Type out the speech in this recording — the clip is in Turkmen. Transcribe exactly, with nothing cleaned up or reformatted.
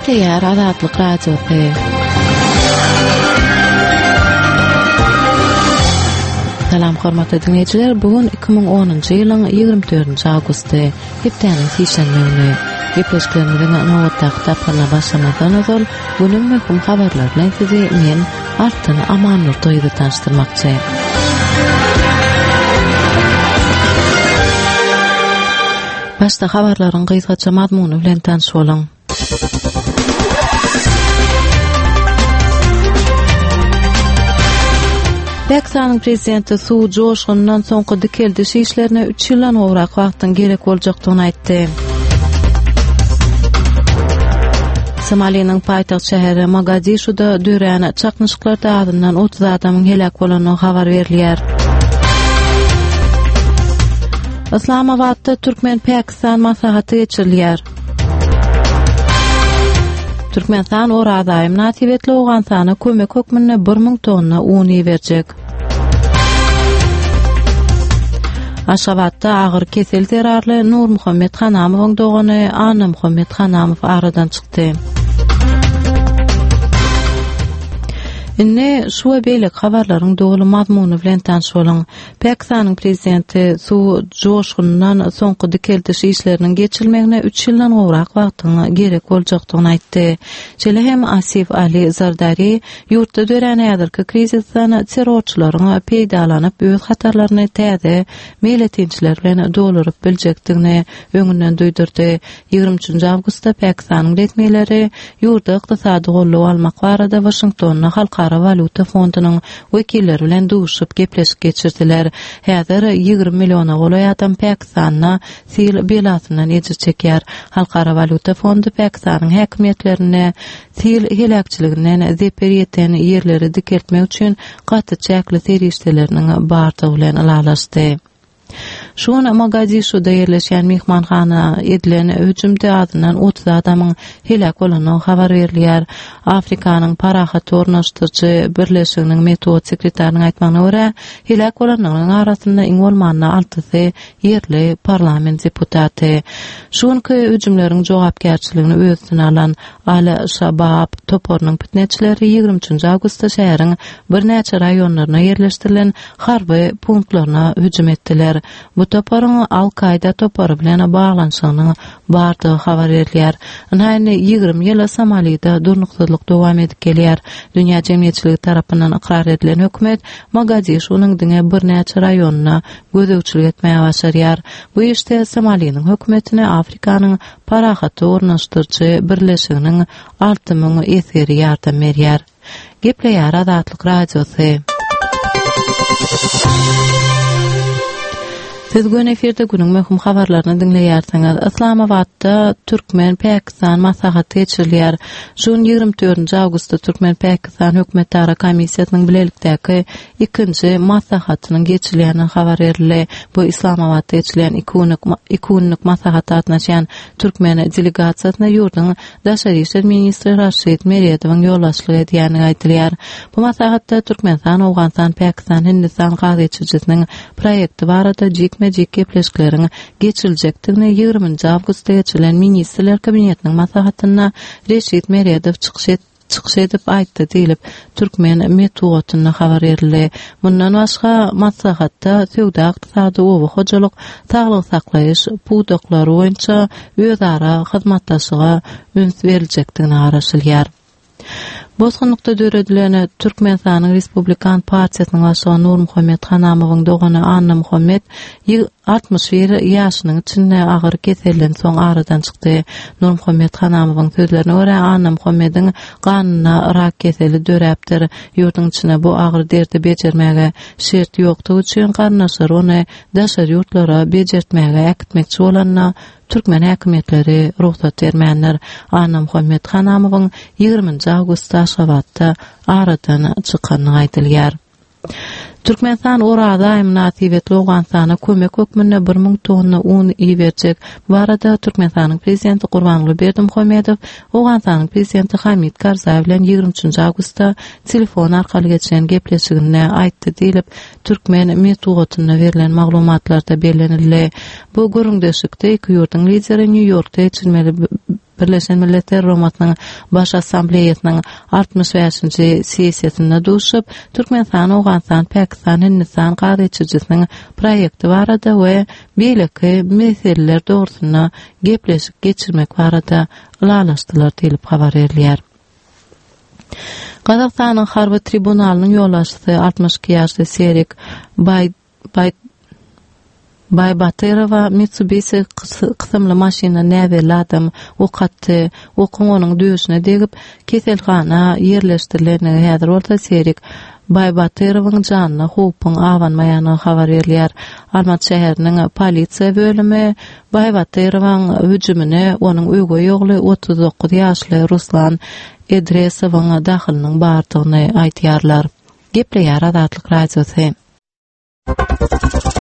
Gepleýär Azatlyk radiosy. Salam hormatly dinleyijiler, bugun iki ming onunçy ýylyň ýygrimi dördünçi awgusty, hepdeniň sişenme güni. Gepleşiklerimiziň nowatda tapyna başlamadan öňe günüň möhüm habarlaryny sizi men Artyn Amanur toýdy tanıştyrmakçy. Başda habarlaryň gyzgaça mazmuny bilen tanış bolaň. Pakistan'ın prezidenti Suud Joşgundan soňky dikeldiş işlerine üç ýyldan gowrak wagtyň gerek boljakdygyny aýtdy. Somaliýanyň paýtagy şäheri Mogadishuda dören çaknyşyklar dagyndan otuz adamyň helak bolanyny habar berilýär. Islamabadda Türkmen-Pakistan maslahaty geçirilýär. Türkmenistan oradaýym natibetli Awganystana kömek hökmüne bir ming tonna un berjek. Aşgabatda agyr kesel zerarly Nur Muhammed Hanamowyň dogany Anna Muhammed Hanamow aradan çykdy. Inne şu beýlek habarlaryň dogly mazmuny bilen tanış bolaň. Pakistanyň prezidenti Suud Joşgundan soňky dikeldiş işleriniň geçirilmegine üç ýyldan gowrak wagtyň gerek boljakdygyny aýtdy. Şeýle hem Asif Ali Zardari ýurtda dören ýadyrky krizisden terrorçylaryň peýdalanyp öz hatarlaryny täze meýletinçiler bilen dolaryp biljekdigini öňünden duýdurdy. ýygrimi üçinçi awgustda Pakistanyň resmiýetleri ýurtda ykdysady gollap almak barada Washingtonna halka Valuta fondunyň wekilleri bilen duşup gepleşik geçirdiler. Häzir ýygrimi milliona golaý adam Pakistana sil belasyndan ejir çekýär. Halkara Valuta fondu Pakistanyň häkimetlerine sil helakçylygynyň zeper ýeten ýerleri dikeltmek üçin gaty çäkli serişdeleriniň bardygy bilen alalaşdy. Şuna Mogadishuda ýerleşen mehmanhana edilen hüjümde adından otuz adamyň helak bolanyny habar berilýär. Afrikanyň parahat ornaşdyrjy birleşiginiň metod sekretarynyň aýtmagyna görä, helak bolanyň arasynda iň bolmanda altysy ýerli parlament deputaty. Şonky hüjümleriň jogapkärçiligini özüne alan Al-Shabab toporunyň pitnetçileri ýygrimi üçinçi awgustda şäheriň bir näçe raýonlaryna ýerleşdirilen harby punktlaryna hüjüm etdiler. Bu toporuň Al-Qaida toporu bilen baglanşygyny bardygy habar berilýär. Näme ýygrimi ýyl Somaliýda durnuksyzlyk dowam edip gelýär. Dünýä jemgyýetçiligi tarapyndan ikrar edilen hökümet Mogadishunyň diňe bir näçe raýonyna gözegçilik etmäge başarýar. Bu işte Somaliýanyň hökümetine Afrikanyň parahaty ornaşdyrjy birleşiginiň alty ming eseri ýardam berýär. Gepleýär Azatlyk radiosy. Siz gün efirde günüň möhüm habarlaryny dinleýärsiňiz. Islamabadda Türkmen-Pakistan maslahaty geçirilýär. Şun ýygrimi dördünçi awgustda Türkmen-Pakistan hökümetara komissiýasynyň bilelikdäki ikinji maslahatynyň geçirilýäni habar berildi. Bu Islamabadda geçilen iki günlük maslahat atnaşan Türkmen delegasiýasyna ýurduň daşary işler ministri Raşid Meriýedowyň ýoldaşlygy edýäni aýdylýar. Bu maslahatda Türkmenistan, Awganystan, Pakistan, Hindistan gazyçyjysynyň proýekti barada jekme jek gepleşikleriň geçiriljekdigini ýygrimiňji awgustda geçirilen ministrler kabinetiniň maslahatyna Reşid Meriýedow çykyş etdi. Çykyş edip aýtdy diýilip Türkmen metoduny habar berildi. Bundan başga maslahatda söwda ykdysady, owa hojalyk, saglyk saklaýyş, pudoklary boýunça özara hyzmatdaşyga üns beriljekdigini araşdyrýar. Bozgunlukda döredilen Türkmenistanyň Respublikan Partiýasynyň başlygy Nur Muhammed Hanamowyň dogany Anna Muhammed altmış bir ýaşynyň içinde agyr keselden soň aradan çykdy. Nur Muhammed Hanamowyň sözlerine görä Anna Muhammediň ganyna rak keseli döräpdir. Ýurduň içine bu agyr derdi bejermäge şert ýokdugy üçin garnaşlar ony daşary ýurtlara bejertmäge äkitmekçi bolanyna Türkmen häkimetleri ruhsat bermänler. Anna Muhammed Hanamowyň ýygrimiňji awgustda Aşgabatda aradan çykanyny aýdylýar. Türkmenistan oradaýym natibetli Awganystana kömek hökmüne bir ming tonna un berjek. Bu arada Türkmenistanyň prezidenti Gurbanguly Berdimuhammedow Awganystanyň prezidenti Hamid Karzai bilen ýygrimi üçinçi awgustda telefon arkaly geçen gepleşiginde aýtdy diýilip Türkmen metoduny berilen maglumatlarda bellenildi. Bu görüňdeşikde iki ýurduň lideri New Yorkda geçirmeli Birleşen Milletler Romatnyň Baş Assambleýasynyň altymyş beşinji sessiýasyna duşup, Türkmenistan, Awganistan, Pakistan, Hindistan gaýdyjysynyň proýekti barada we beýleki meseleler dogrusyna gepleşip geçirmek barada ulalaşdylar diýip habar berýär. Gazakstanyň Harby tribunalynyň ýolbaşçysy altymyş iki ýaşly Serik Bay Bay Baybatyrowa Mitsubishi kysymly maşina näweli adam okatdy, okun onuň döşüne degip keselhana ýerleşdirileni häzir bolsa Serik Baybatyrowyň janyna howpyň awanmaýany habar berýär. Almat şäheriniň polisiýa bölümi Baybatyrowyň hüjümine onuň öýge ýogly otuz dokuz ýaşly Ruslan Edresowyň dahylynyň bardygyny aýtýarlar. Gepleýär Azatlyk radiosu.